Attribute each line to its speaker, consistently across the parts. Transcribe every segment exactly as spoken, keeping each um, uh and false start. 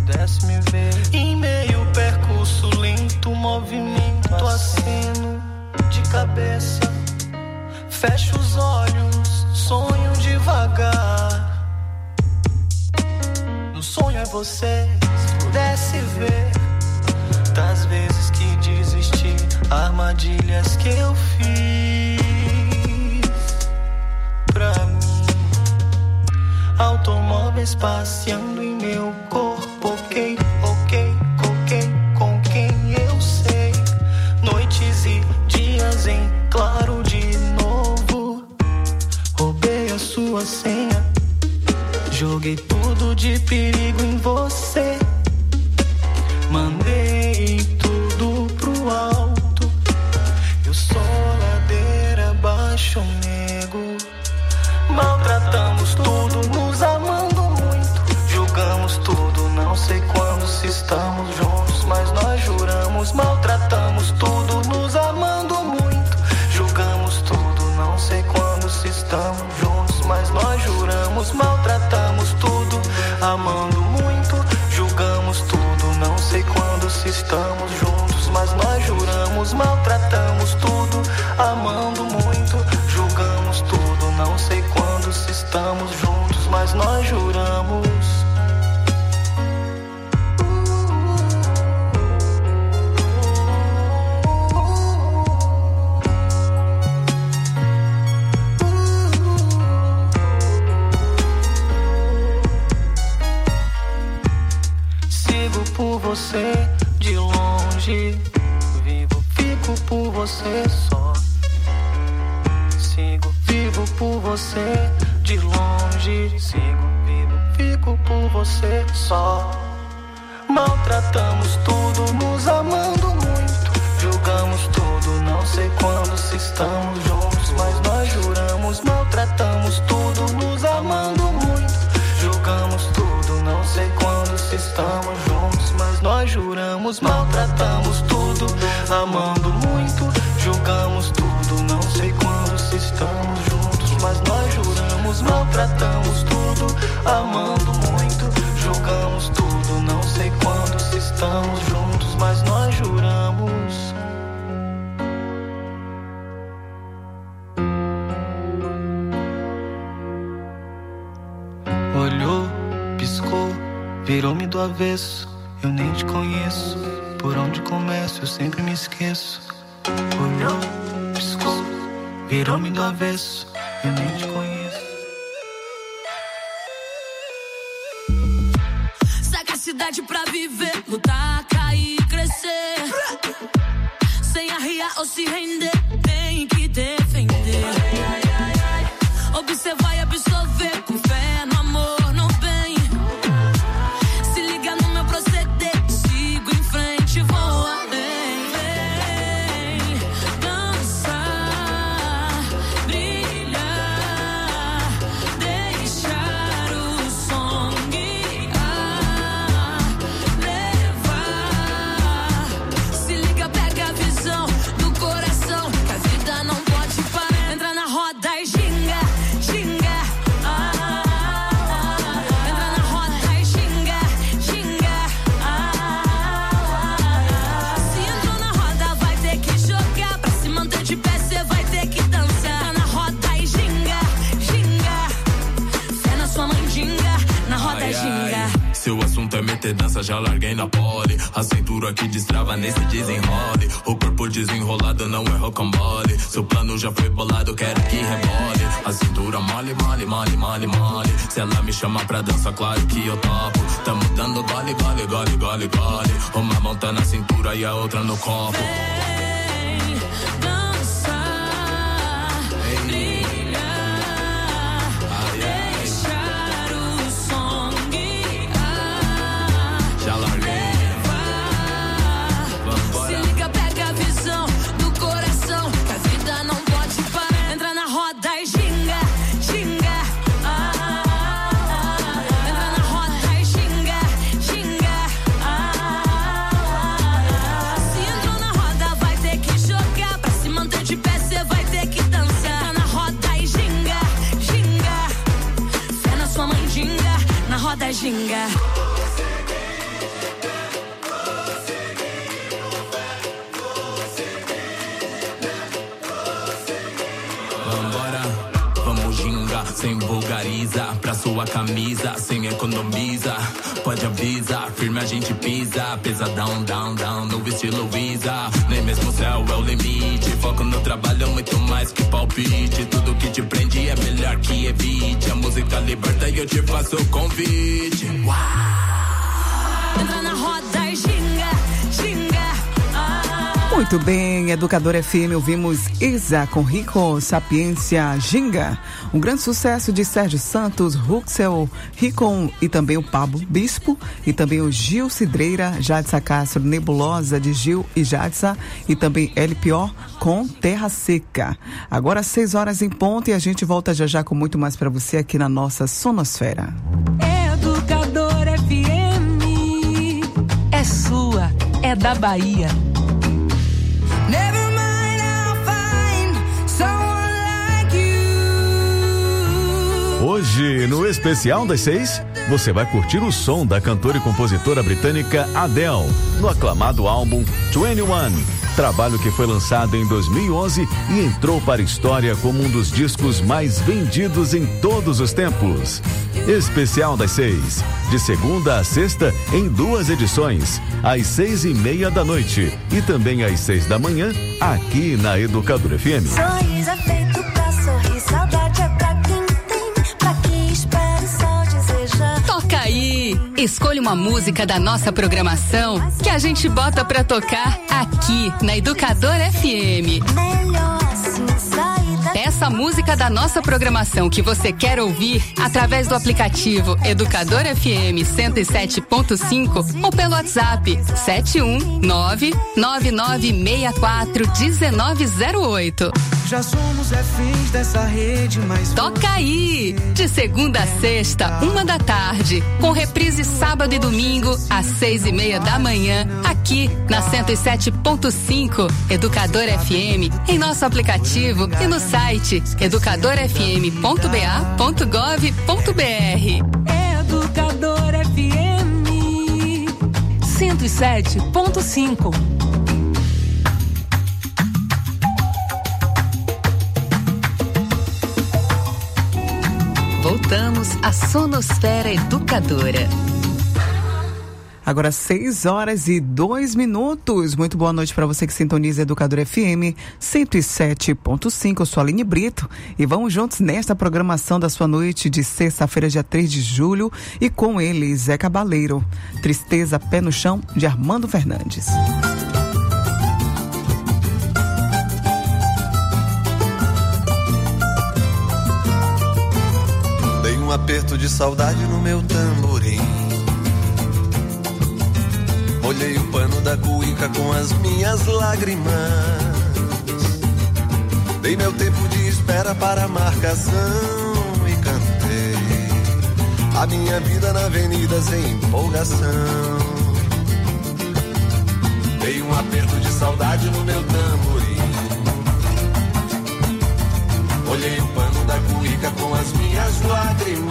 Speaker 1: pudesse me ver. Em meio percurso lento, movimento, aceno de cabeça. Fecho os olhos, sonho devagar. No sonho é você, se pudesse ver das vezes que desisti, armadilhas que eu fiz pra mim. Automóveis passeando em meu corpo, ok, ok, ok, com quem eu sei. Noites e dias em claro de novo. Roubei a sua senha, joguei tudo de perigo em você. Mandei tudo pro alto. Eu sou ladeira abaixo, nego. Maltratamos tudo, nos amando muito. Julgamos tudo, não sei quando se estamos juntos, mas nós juramos. Maltratamos tudo, nos amando muito. Julgamos tudo, não sei quando se estamos juntos, mas nós juramos. Maltratamos tudo, amando muito. Julgamos tudo, não sei quando se estamos juntos, mas nós juramos. Maltratamos tudo, amando muito. Julgamos tudo, não sei quando se estamos juntos, mas nós juramos. Sigo por você de longe, vivo, fico por você só. Sigo, vivo por você de longe. Sigo, vivo, fico por você só. Maltratamos tudo, nos amando muito. Julgamos tudo, não sei quando se estamos juntos, mas nós juramos. Maltratamos tudo, nos amando muito. Julgamos tudo, não sei quando se estamos juntos, mas nós juramos. Maltratamos tudo, amando muito. Julgamos tudo, não sei quando se estamos juntos, mas nós juramos. Maltratamos tudo, amando muito. Julgamos tudo, não sei quando se estamos juntos, mas nós juramos. Olhou, piscou, virou-me do avesso. Eu nem te conheço, por onde começo eu sempre me esqueço. Olhou, piscou, virou-me do avesso. Eu nem te conheço.
Speaker 2: Sagacidade pra viver, lutar, cair, crescer. Sem arriar ou se render, tem que defender. Observar e absorver, com fé no amor, no bem. Se liga no meu proceder, sigo em frente, vou além. Vem dançar, brilhar, deixar o som guiar, levar. Se liga, pega a visão do coração, que a vida não pode parar. Entra na roda e ginga.
Speaker 3: Se o assunto é meter dança, já larguei na pole. A cintura que destrava nesse desenrole. O corpo desenrolado não é rocambole. Seu plano já foi bolado, quero que rebole. A cintura mole, mole, mole, mole, mole. Se ela me chama pra dança, claro que eu topo. Tamo dando gole, gole, gole, gole, gole. Uma mão tá na cintura e a outra no copo.
Speaker 2: Ginga.
Speaker 3: sem vulgariza. Pra sua camisa, sem economiza. Pode avisar, firme a gente pisa. Pesadão, down, down, no estilo Visa. Nem mesmo o céu é o limite. Foco no trabalho, muito mais que palpite. Tudo que te prende é melhor que evite. A música liberta e eu te faço o convite. Uau!
Speaker 2: Entra na roda e ginga, ginga. Ah.
Speaker 4: Muito bem, Educador F M, ouvimos Isa com Rico, Sapiência, Ginga. Um grande sucesso de Sérgio Santos, Ruxel, Ricon e também o Pablo Bispo. E também o Gil Cidreira, Jadsa Castro, Nebulosa de Gil e Jadsa. E também L P O com Terra Seca. Agora seis horas em ponto e a gente volta já já com muito mais para você aqui na nossa Sonosfera.
Speaker 5: Educador F M é sua, é da Bahia. Never mind, I'll find someone like you.
Speaker 6: Hoje, no especial das seis, você vai curtir o som da cantora e compositora britânica Adele, no aclamado álbum vinte e um, trabalho que foi lançado em dois mil e onze e entrou para a história como um dos discos mais vendidos em todos os tempos. Especial das seis, de segunda a sexta, em duas edições, às seis e meia da noite e também às seis da manhã, aqui na Educador F M.
Speaker 7: Sorriso é feito pra sorrir, saudade é pra quem tem, pra quem espera só deseja.
Speaker 8: Toca aí! Escolha uma música da nossa programação que a gente bota pra tocar aqui na Educador F M.
Speaker 7: Melhor assim sair daqui.
Speaker 8: Essa música da nossa programação que você quer ouvir através do aplicativo Educador F M cento e sete ponto cinco ou pelo WhatsApp sete um nove nove nove seis quatro um nove zero oito.
Speaker 1: Já somos reféns dessa rede, mas
Speaker 8: Toca aí! De segunda a sexta, uma da tarde, com reprise sábado e domingo, às seis e meia da manhã, aqui na cento e sete ponto cinco, Educador F M, em nosso aplicativo e no site educador f m ponto b a ponto gov ponto b r.
Speaker 5: Educador F M cento e sete ponto cinco.
Speaker 8: Voltamos à Sonosfera Educadora.
Speaker 4: Agora seis horas e dois minutos. Muito boa noite para você que sintoniza Educador F M cento e sete ponto cinco. Eu sou a Aline Brito e vamos juntos nesta programação da sua noite de sexta-feira, dia três de julho, e com ele, Zé Cabaleiro, Tristeza, Pé no Chão, de Armando Fernandes.
Speaker 9: Um aperto de saudade no meu tamborim. Molhei o pano da cuíca com as minhas lágrimas. Dei meu tempo de espera para a marcação e cantei a minha vida na avenida sem empolgação. Dei um aperto de saudade no meu tamborim. Olhei o pano da cuíca com as minhas lágrimas.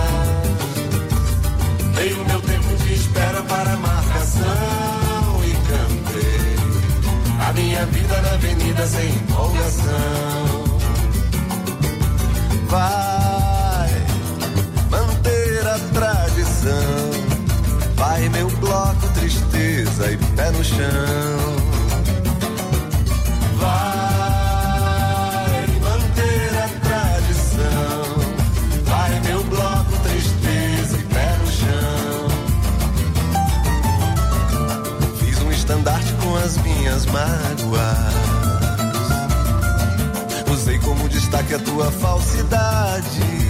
Speaker 9: Dei o meu tempo de espera para a marcação e cantei a minha vida na avenida sem empolgação. Vai manter a tradição, vai meu bloco, tristeza e pé no chão. Vai estandarte com as minhas mágoas. Usei como destaque a tua falsidade.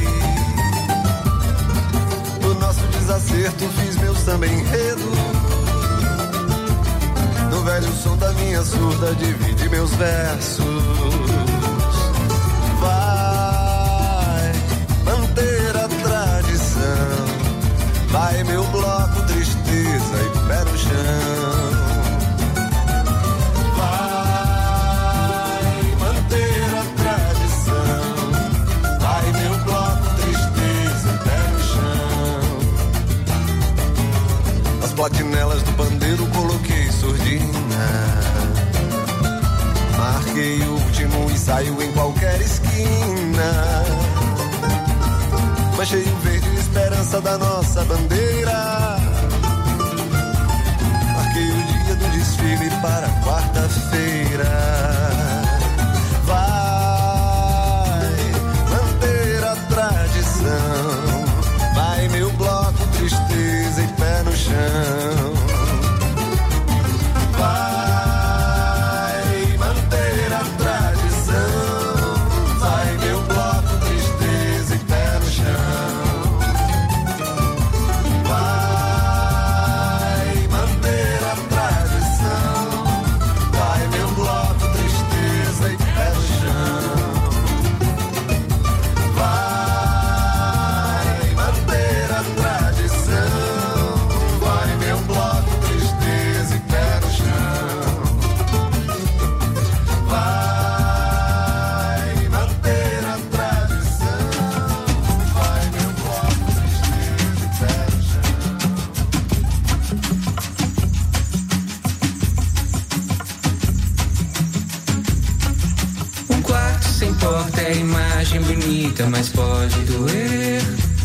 Speaker 9: No nosso desacerto fiz meu samba enredo. No velho som da minha surda divide meus versos. Vai manter a tradição. Vai meu bloco, tristeza e pé no chão. Platinelas do pandeiro coloquei surdina. Marquei o último ensaio em qualquer esquina. manchei o verde esperança da nossa bandeira. Marquei o dia do desfile para quarta-feira. Vai manter a tradição. Vai meu bloco, tristeza e pé no chão. Vai manter a tradição. Vai meu bloco, tristeza e pé no chão. Vai manter a tradição. Vai meu bloco, tristeza e pé no chão. Vai manter a tradição. Vai meu bloco, tristeza e pé no chão. Vai manter a tradição. Vai meu bloco, tristeza e pé no chão.
Speaker 10: Um quarto sem porta é imagem bonita, mas pode doer.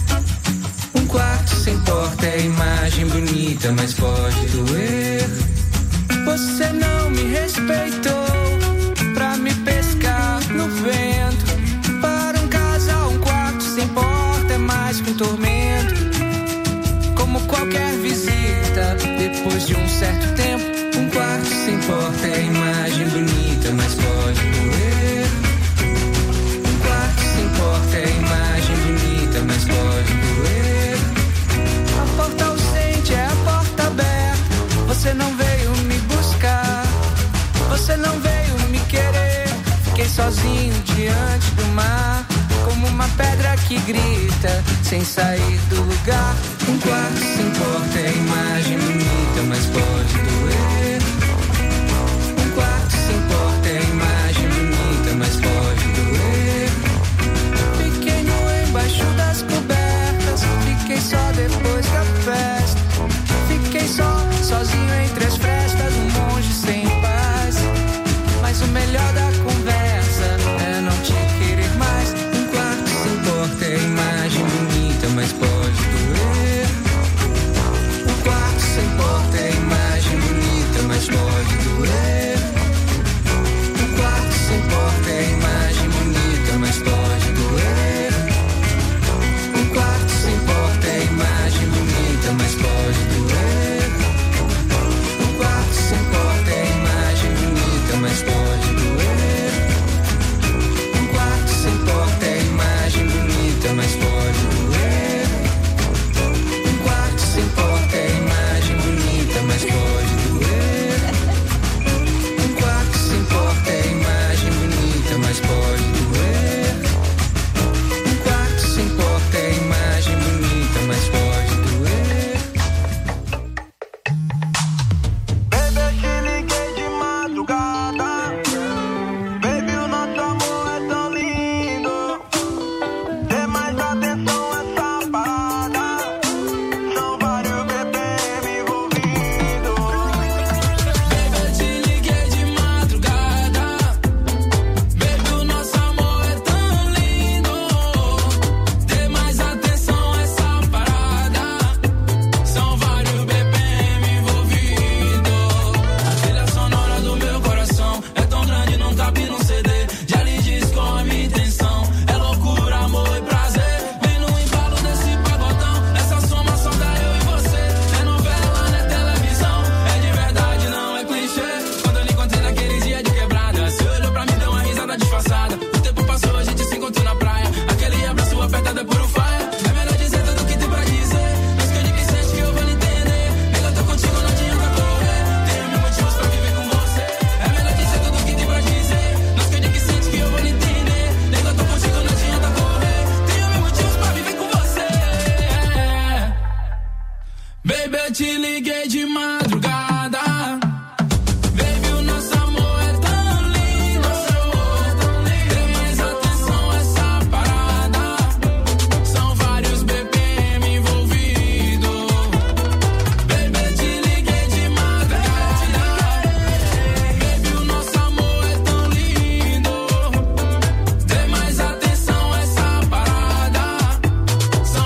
Speaker 10: Um quarto sem porta é imagem bonita, mas pode doer. Você não me respeitou pra me pescar no vento. Para um casal, um quarto sem porta é mais que um tormento. Como qualquer visita, depois de um certo tempo. Um quarto sem porta é imagem bonita, mas pode doer. Um quarto sem porta é imagem bonita, mas pode doer. A porta ausente é a porta aberta. Você não veio me buscar. Você não veio me querer. Fiquei sozinho diante do mar, como uma pedra que grita, sem sair do lugar. Um quarto sem porta é imagem bonita, mas pode doer. Um quarto sem porta é imagem bonita, mas pode doer. Pequeno embaixo das cobertas, fiquei só depois da festa. Fiquei só, sozinho entre as frestas, um monge sem paz. Mas o melhor da conversa é não te querer mais. Um quarto sem porta é imagem bonita, mas pode doer. Um quarto sem porta é imagem bonita, mas pode doer. Um quarto sem porta é imagem bonita, mas pode doer. Um quarto sem porta é imagem bonita, mas pode doer. Um quarto sem porta é imagem bonita, mas pode doer. Um quarto sem porta é imagem bonita, mas pode doer. Um quarto sem porta é imagem bonita, mas pode doer. Um quarto sem porta é imagem bonita, mas pode doer. Um quarto sem porta é imagem bonita, mas pode doer.
Speaker 9: Baby, eu te liguei de madrugada. Baby, o nosso amor é tão lindo. Dê mais atenção a essa parada. São vários B P M envolvidos.
Speaker 2: Baby, eu te liguei de madrugada. Baby, o nosso amor é tão lindo. Dê mais atenção a essa parada. São vários B P M envolvidos. A trilha sonora do meu coração é tão grande, não cabe num C D. Já lhe disse qual a minha intenção. É loucura, amor e prazer. Vem no embalo desse pagodão. Nessa soma só dá eu e você. É novela, não é televisão. É de verdade, não é clichê. Quando eu lhe encontrei naquele dia de quebrada, você olhou pra mim, deu uma risada disfarçada. O tempo passou, a gente se encontrou na praia. Aquele abraço apertado é puro faia. É melhor dizer tudo que tem pra dizer. Mas que eu digo que sente que eu vou lhe entender. Nega, eu tô contigo, não adianta correr. Tenho mil motivos pra viver com você. É melhor dizer tudo que tem pra dizer. Mas que eu digo que sente que eu vou lhe entender. Nega, eu tô contigo, não adianta correr. Tenho mil motivos pra viver com você. Baby, eu te liguei de madrugada. Baby, o nosso amor é tão lindo. Dê mais atenção a essa parada. São vários B P M envolvidos. Baby, eu te liguei de madrugada. Baby, o nosso amor é tão lindo. Dê mais atenção a essa parada.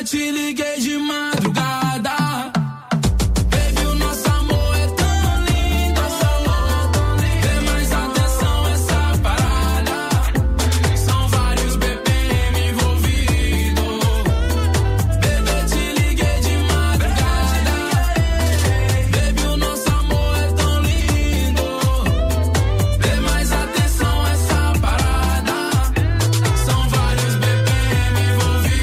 Speaker 2: te liguei de madrugada. Baby, o nosso amor é tão lindo. Dê mais atenção a essa parada. São vários B P M envolvidos. Baby, te liguei de madrugada. Baby, o nosso amor é tão lindo. Dê mais atenção a essa parada. São vários B P M envolvidos.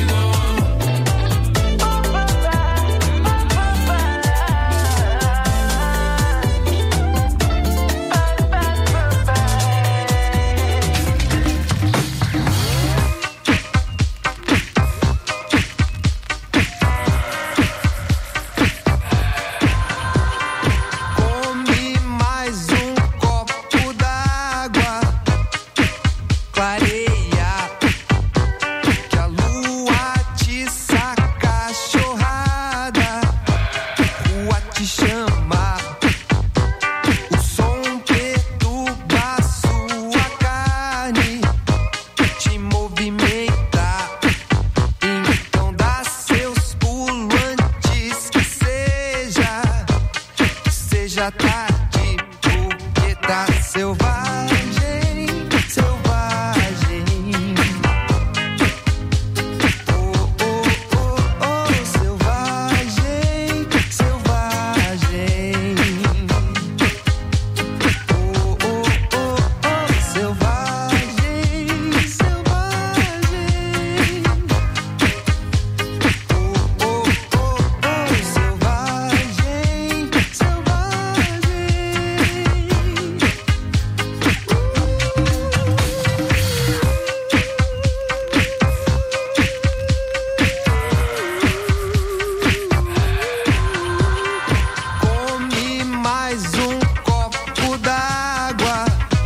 Speaker 11: Come mais um copo d'água, clareia, que a lua te saca chorrada, rua te chama, o som perturba sua carne, te movimenta, então dá seus pulos antes que seja. Seja tarde, porque tá selvagem, selvagem. Oh, oh, oh, oh, selvagem, selvagem. Oh, oh, oh, oh, selvagem, selvagem. Oh, oh, oh, oh, selvagem, selvagem. Come mais um copo d'água,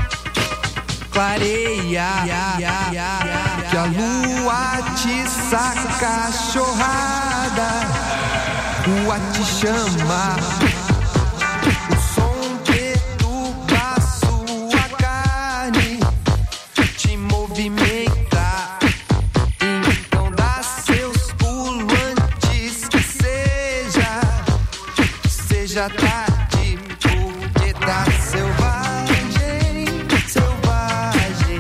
Speaker 11: clareia, que a lua te saca chorrada, rua te chama, o som perturba sua carne, te movimenta, então dá seus pulos antes que seja. Seja tarde, porque tá selvagem, selvagem.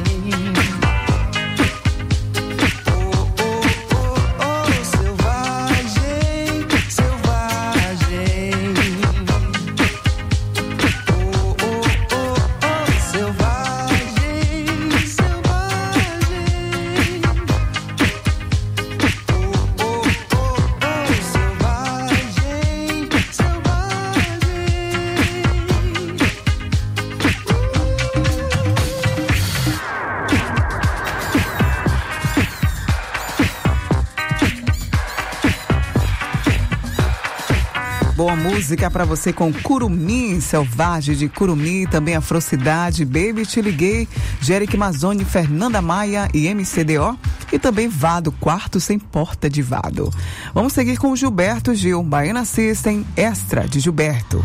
Speaker 11: Oh, oh, oh, oh, selvagem, selvagem. Oh, oh, oh, oh, selvagem, selvagem. Oh, oh, oh, oh, selvagem, selvagem.
Speaker 4: Boa música pra você com Curumim, Selvagem de Curumim, também Afrocidade, Baby Te Liguei, Jerick Mazzoni, Fernanda Maia e M C D O, e também Vado, Quarto Sem Porta de Vado. Vamos seguir com o Gilberto Gil, Baiana System, Extra de Gilberto.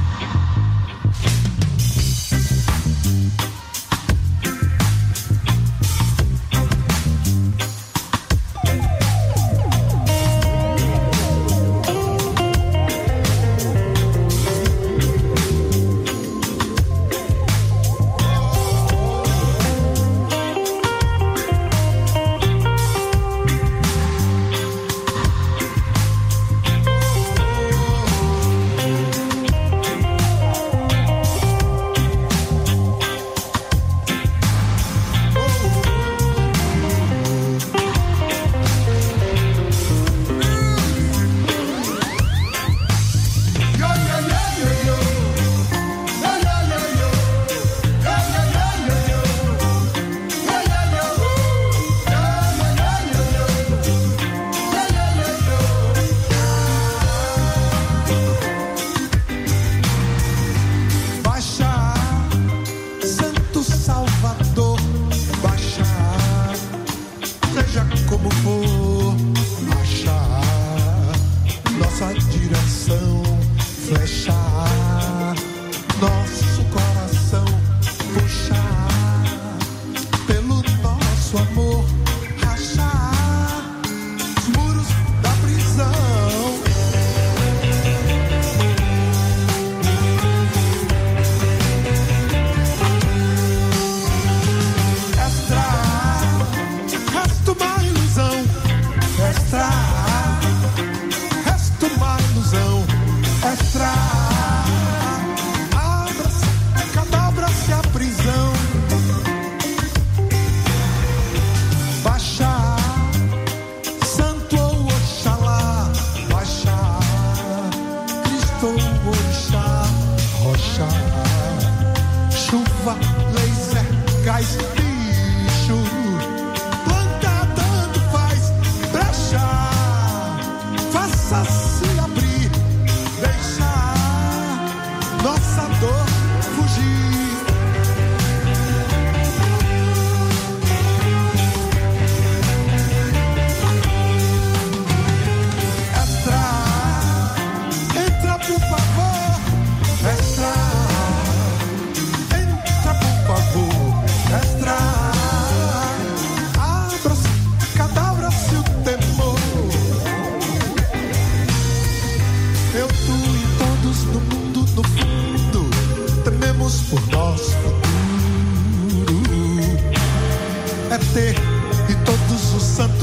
Speaker 11: Oh,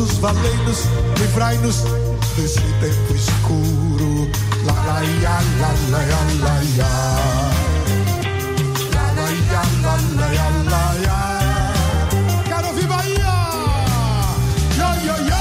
Speaker 12: Jesus, valei-nos, livrai-nos desse tempo escuro. La la ya, la la ya, la ya. La la ya, la la ya, la ya. Quero ouvir Bahia! Yo, yo, yo!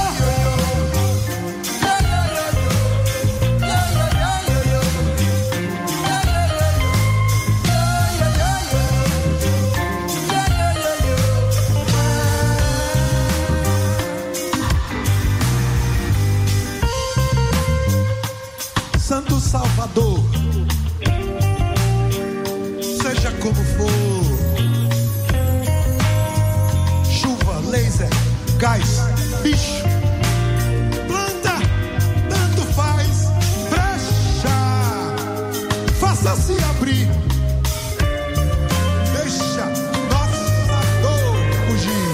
Speaker 12: Santo Salvador, seja como for, chuva, laser, gás, bicho, planta, tanto faz, brecha, faça-se abrir, deixa nossa dor fugir.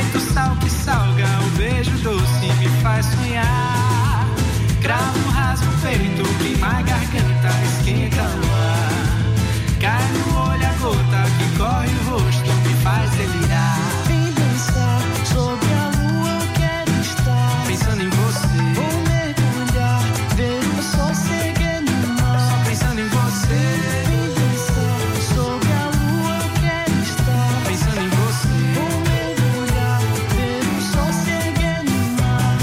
Speaker 13: Deito sal que salga, o beijo doce me faz sonhar. Cravo, rasgo o peito, queima a garganta, esquenta o ar. Cai no olho a gota que corre o rosto, me faz delirar.
Speaker 11: Vem dançar, sobre a lua eu quero estar.
Speaker 13: Pensando em você,
Speaker 11: vou mergulhar, ver o sol seguir no mar.
Speaker 13: só pensando em você.
Speaker 11: Vem dançar, sobre a lua eu quero estar.
Speaker 13: Pensando em você,
Speaker 11: vou mergulhar, ver o sol seguir no mar.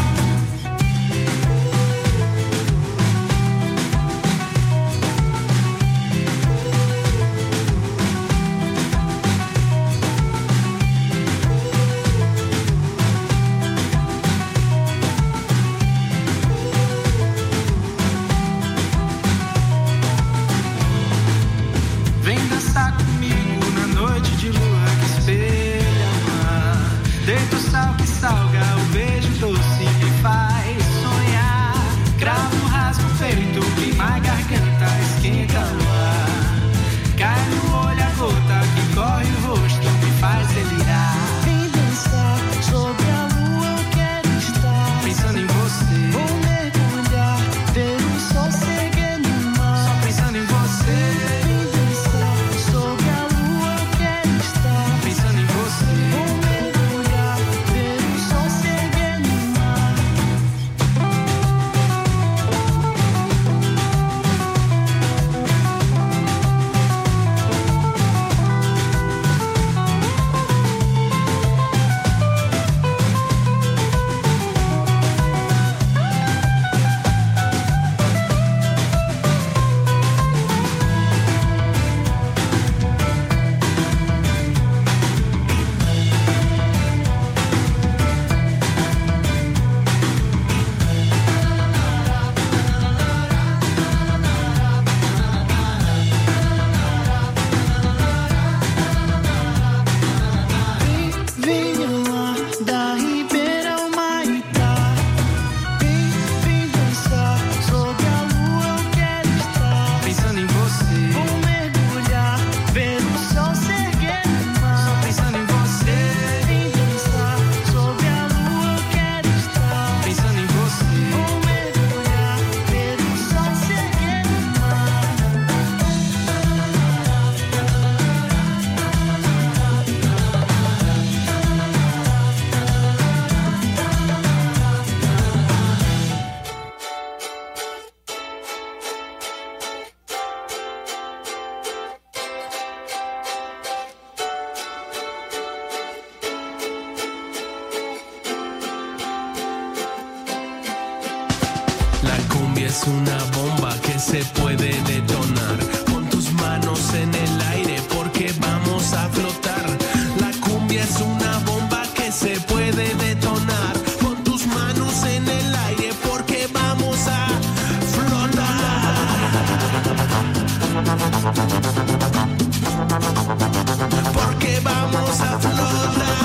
Speaker 13: Vem dançar comigo na noite de lua que espelha o mar. Deito sal que salga, o beijo doce me faz sonhar. Cravo, rasgo o peito, queima a garganta, esquenta o ar. Cai no olho a gota que corre o rosto, me faz delirar.
Speaker 11: Vem dançar, sobre a lua eu quero estar.
Speaker 13: Pensando em você,
Speaker 11: vou mergulhar, ver o sol seguir no mar.
Speaker 13: só pensando em você.
Speaker 11: Vem dançar, sobre a lua eu quero estar.
Speaker 13: Pensando em você,
Speaker 11: vou mergulhar, ver o sol seguir no mar. Vem lá da Ribeira ao Maitá. Vem, vem dançar, sobre a lua eu quero estar.
Speaker 13: Pensando em você,
Speaker 11: vou mergulhar, ver o sol seguir no mar.
Speaker 13: pensando em você.
Speaker 11: Vem dançar, sobre a lua eu quero estar.
Speaker 13: Pensando em você,
Speaker 11: Vou mergulhar, ver o sol seguir no mar.
Speaker 2: La cumbia es una bomba que se puede detonar. Pon tus manos en el aire porque vamos a flotar. La cumbia es una bomba que se puede detonar. Pon tus manos en el aire porque vamos a flotar. Porque vamos a flotar.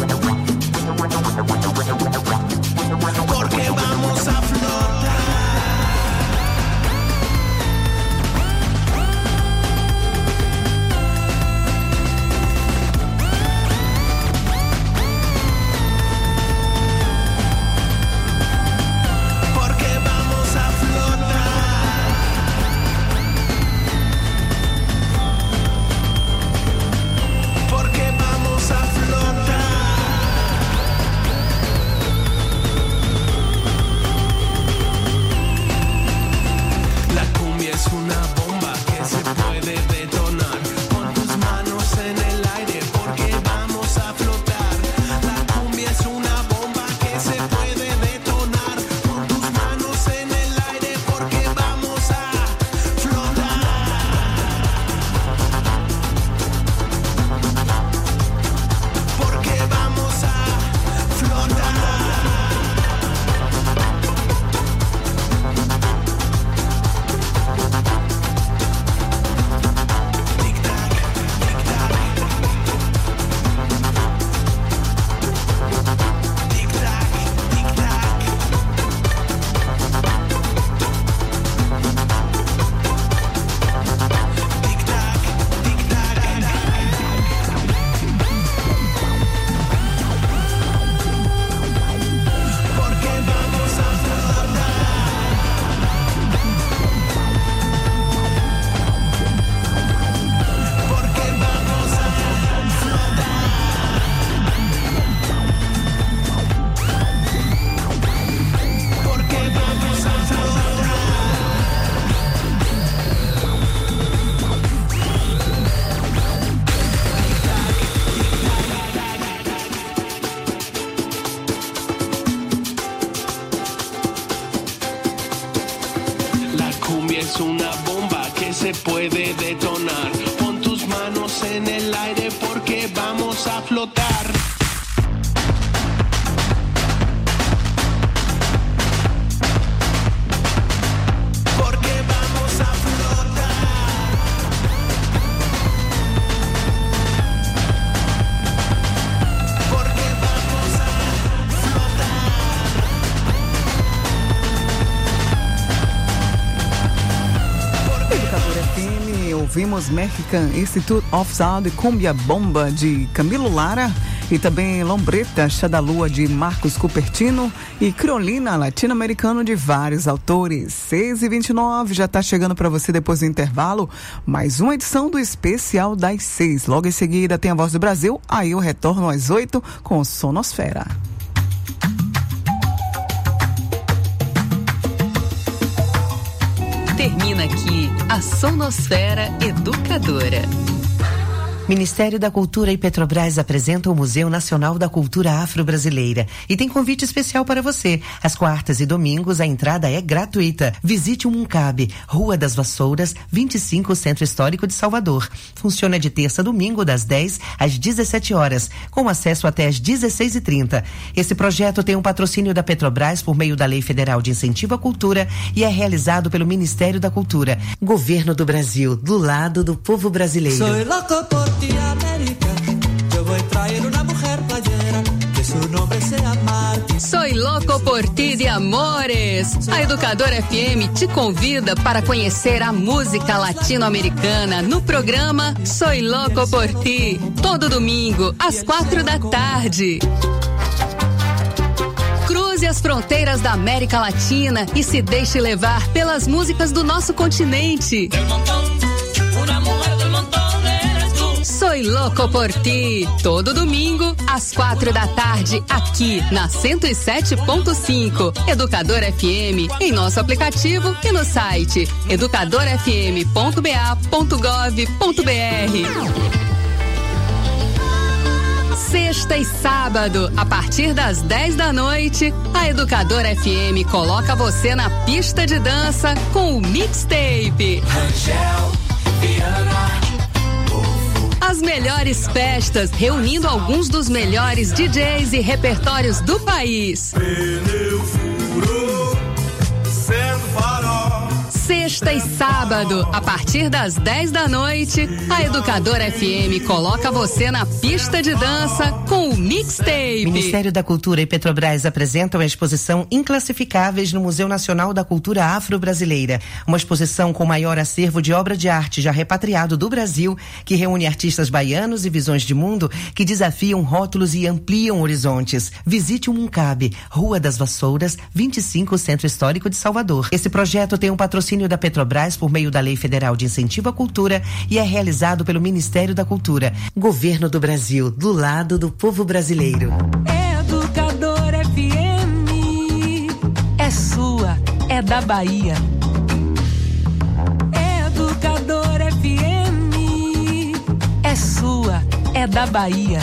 Speaker 2: Porque vamos a flotar.
Speaker 14: es una bomba que se puede detonar. Pon tus manos en el aire porque vamos a flotar. Porque vamos a flotar. Porque vamos a
Speaker 4: Educador F M, ouvimos Mexican Institute of Sound e Cumbia Bomba de Camilo Lara e também Lombreta, Chá da Lua de Marcos Cupertino e Criolina, latino-americano de vários autores. seis e vinte e nove, já está chegando para você depois do intervalo, mais uma edição do Especial das Seis. Logo em seguida tem a Voz do Brasil, aí eu retorno às oito com Sonosfera.
Speaker 8: Termina aqui a Sonosfera Educadora.
Speaker 15: Ministério da Cultura e Petrobras apresentam o Museu Nacional da Cultura Afro-Brasileira e tem convite especial para você. Às quartas e domingos a entrada é gratuita. Visite o Muncabe, Rua das Vassouras, vinte e cinco, Centro Histórico de Salvador. Funciona de terça a domingo das dez às dezessete horas, com acesso até às dezesseis e trinta. Esse projeto tem um patrocínio da Petrobras por meio da Lei Federal de Incentivo à Cultura e é realizado pelo Ministério da Cultura. Governo do Brasil, do lado do povo brasileiro.
Speaker 16: Soy loco por ti, América. Yo voy a traer una mujer playera que su nombre sea Martín.
Speaker 8: Soy louco por ti de amores. A Educadora F M te convida para conhecer a música latino-americana no programa Soy louco por ti, todo domingo às quatro da tarde. Cruze as fronteiras da América Latina e se deixe levar pelas músicas do nosso continente. Soy louco por ti, todo domingo às quatro da tarde aqui na cento e sete ponto cinco Educadora F M, em nosso aplicativo e no site educador f m ponto b a ponto gov ponto b r. Sexta e sábado, a partir das dez da noite, a Educadora F M coloca você na pista de dança com o Mixtape.
Speaker 16: Angel, Viana.
Speaker 8: As melhores festas, reunindo alguns dos melhores D Js e repertórios do país.
Speaker 16: Pneu furou, sendo farol.
Speaker 8: Sexta e sábado, a partir das dez da noite, a Educadora F M coloca você na pista de dança com o Mixtape.
Speaker 15: Ministério da Cultura e Petrobras apresentam a exposição Inclassificáveis no Museu Nacional da Cultura Afro-Brasileira. Uma exposição com o maior acervo de obra de arte já repatriado do Brasil, que reúne artistas baianos e visões de mundo que desafiam rótulos e ampliam horizontes. Visite o Muncabe, Rua das Vassouras, vinte e cinco, Centro Histórico de Salvador. Esse projeto tem um patrocínio da Petrobras por meio da Lei Federal de Incentivo à Cultura e é realizado pelo Ministério da Cultura. Governo do Brasil, do lado do povo brasileiro.
Speaker 5: Educador F M é sua, é da Bahia. Educador F M é sua, é da Bahia.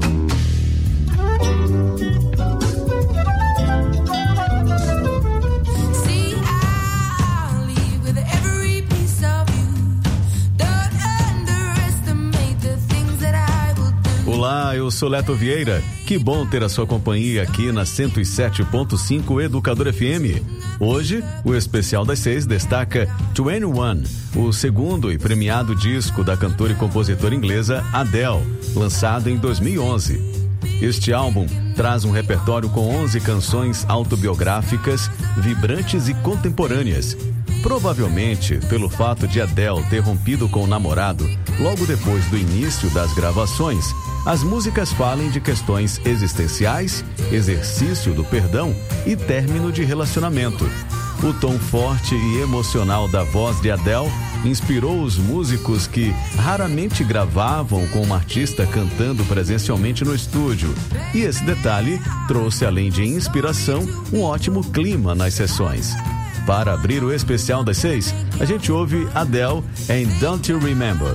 Speaker 6: Olá, eu sou Leto Vieira. Que bom ter a sua companhia aqui na cento e sete ponto cinco Educador F M. Hoje, o Especial das Seis destaca vinte e um, o segundo e premiado disco da cantora e compositora inglesa Adele, lançado em dois mil e onze. Este álbum traz um repertório com onze canções autobiográficas, vibrantes e contemporâneas. Provavelmente, pelo fato de Adele ter rompido com o namorado logo depois do início das gravações, as músicas falam de questões existenciais, exercício do perdão e término de relacionamento. O tom forte e emocional da voz de Adele inspirou os músicos que raramente gravavam com uma artista cantando presencialmente no estúdio. E esse detalhe trouxe, além de inspiração, um ótimo clima nas sessões. Para abrir o Especial das Seis, a gente ouve Adele em Don't You Remember.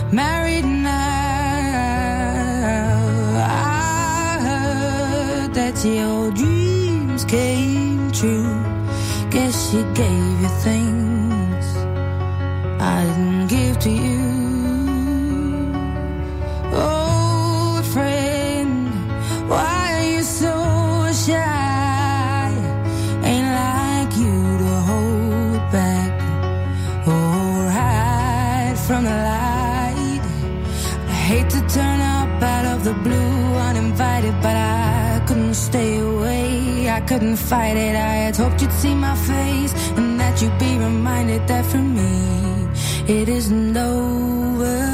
Speaker 17: married now. I heard that your dreams came true. Guess she gave you things I didn't give to you. Old friend, why are you so shy? Ain't like you to hold back or hide from the light. I hate to turn up out of the blue uninvited, but I couldn't stay away. I couldn't fight it. I had hoped you'd see my face and that you'd be reminded that for me it isn't over.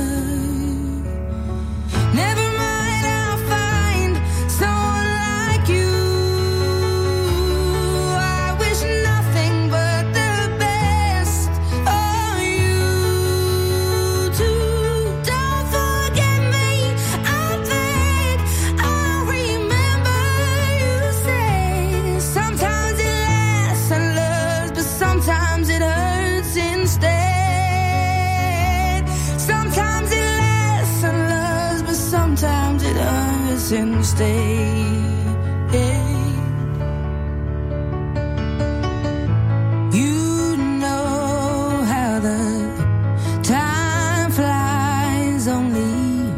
Speaker 17: Never mind, I'll find someone like you. I wish nothing but the best for you too. Don't forget me, I beg. I remember you say sometimes it lasts and loves, but sometimes it hurts instead. Sometimes it lasts and loves, but sometimes it hurts instead. You know how the time flies. Only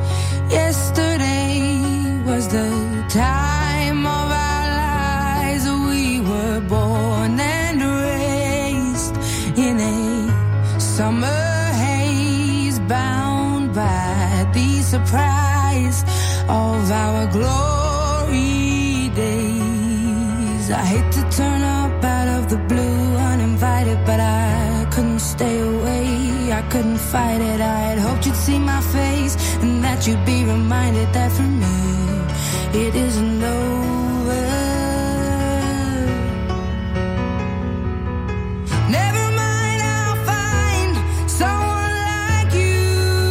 Speaker 17: yesterday was the time of our lives. We were born and raised in a summer haze, bound by the surprise of our glory days. I hate to turn up out of the blue uninvited, but I couldn't stay away. I couldn't fight it. I had hoped you'd see my face and that you'd be reminded that for me it isn't over. Never mind, I'll find someone like you.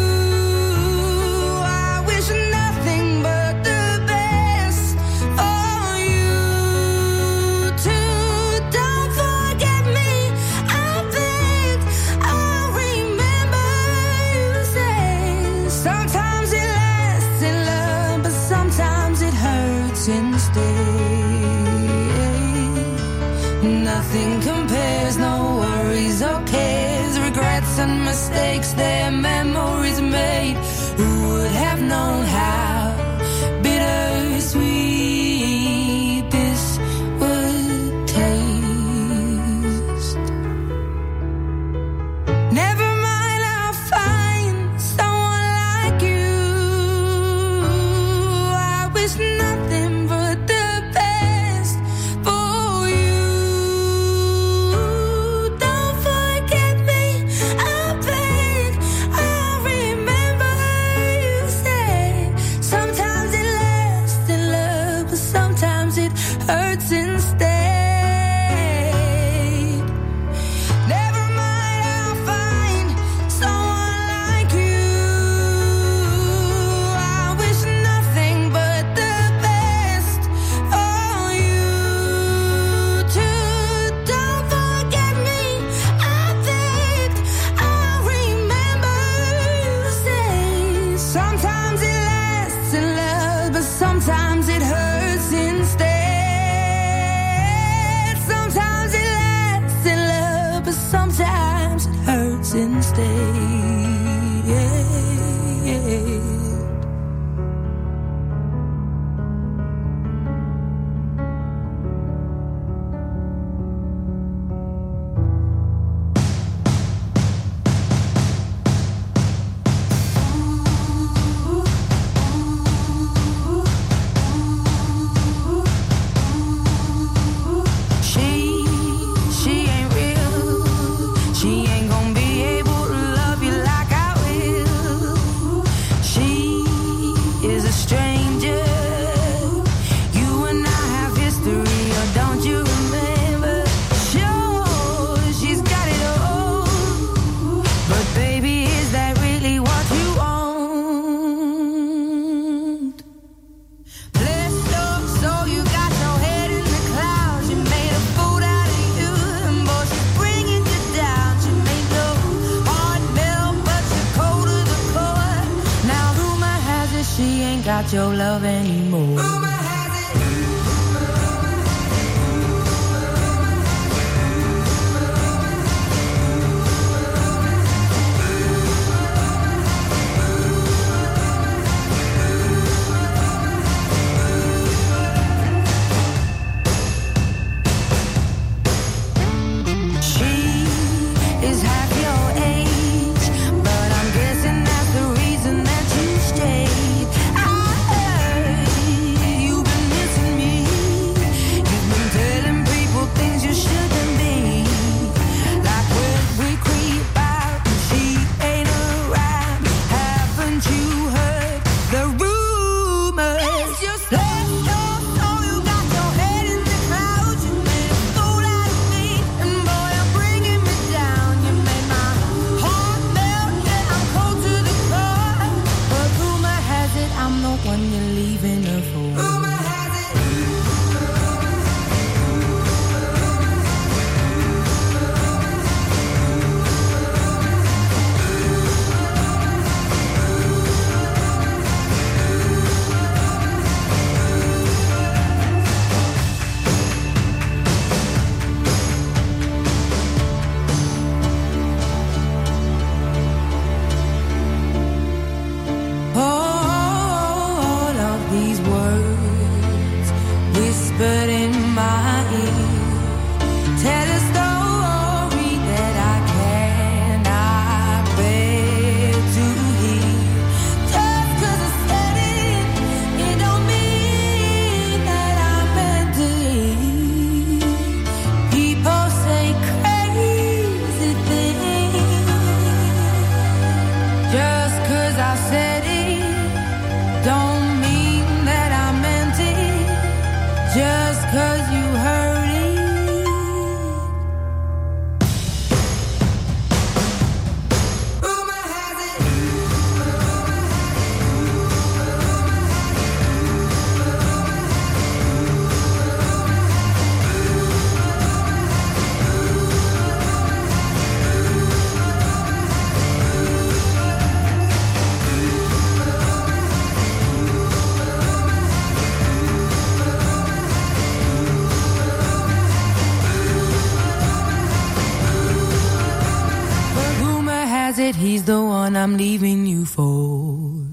Speaker 17: I wish nothing but the best for you too. Don't forget me, I beg. I remember you say sometimes it lasts in love, but sometimes it hurts instead. Nothing compares, no worries or cares, regrets and mistakes, their memories made. Who would have known how bittersweet this would taste? Never mind, I'll find someone like you. I wish nothing but the best for you. Don't forget me, I beg. I remember you say sometimes it lasts in love, but sometimes it hurts instead. Never mind, I'll find someone like you. I wish nothing but the best for you too. Don't forget me, I beg. I remember you say sometimes it lasts in love, but sometimes it hurts instead. Sometimes it lasts in love, but sometimes it hurts instead. She, she ain't real. She ain't gonna be able to love you got your love anymore. He's the one I'm leaving you for.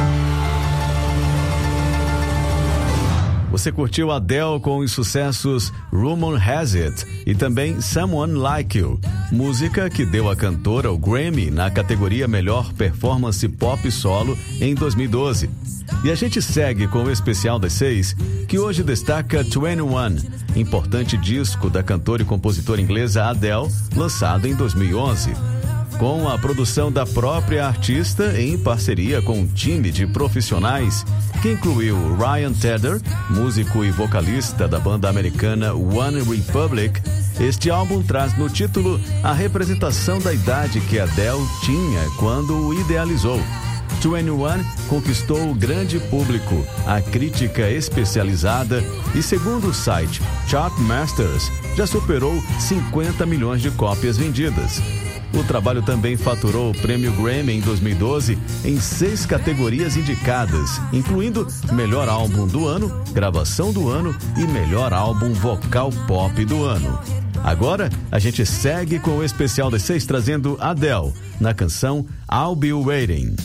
Speaker 6: Você curtiu Adele com os sucessos Rumor Has It e também Someone Like You, música que deu à cantora o Grammy na categoria Melhor Performance Pop Solo em dois mil e doze. E a gente segue com o especial das seis, que hoje destaca vinte e um, importante disco da cantora e compositora inglesa Adele, lançado em dois mil e onze. Com a produção da própria artista em parceria com um time de profissionais que incluiu Ryan Tedder, músico e vocalista da banda americana One Republic. Este álbum traz no título a representação da idade que Adele tinha quando o idealizou. vinte e um conquistou o grande público, a crítica especializada e, segundo o site Chartmasters, já superou cinquenta milhões de cópias vendidas. O trabalho também faturou o prêmio Grammy em dois mil e doze em seis categorias indicadas, incluindo Melhor Álbum do Ano, Gravação do Ano e Melhor Álbum Vocal Pop do Ano. Agora, a gente segue com o especial das seis trazendo Adele, na canção I'll Be Waiting.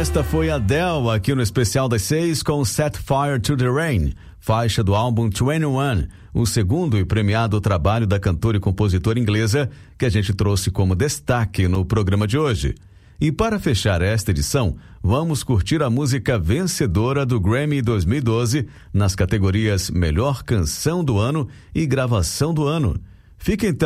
Speaker 6: Esta foi a Adele aqui no Especial das Seis com Set Fire to the Rain, faixa do álbum vinte e um, o segundo e premiado trabalho da cantora e compositora inglesa que a gente trouxe como destaque no programa de hoje. E para fechar esta edição, vamos curtir a música vencedora do Grammy dois mil e doze nas categorias Melhor Canção do Ano e Gravação do Ano. Fica então